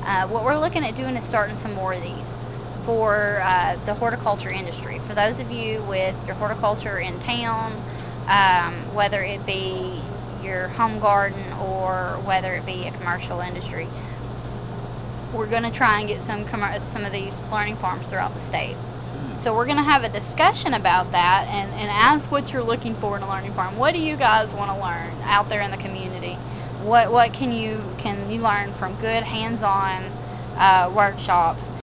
What we're looking at doing is starting some more of these for the horticulture industry. For those of you with your horticulture in town, whether it be your home garden or whether it be a commercial industry, we're going to try and get some of these learning farms throughout the state. So we're going to have a discussion about that and ask what you're looking for in a learning farm. What do you guys want to learn out there in the community? What can you learn from good hands-on workshops?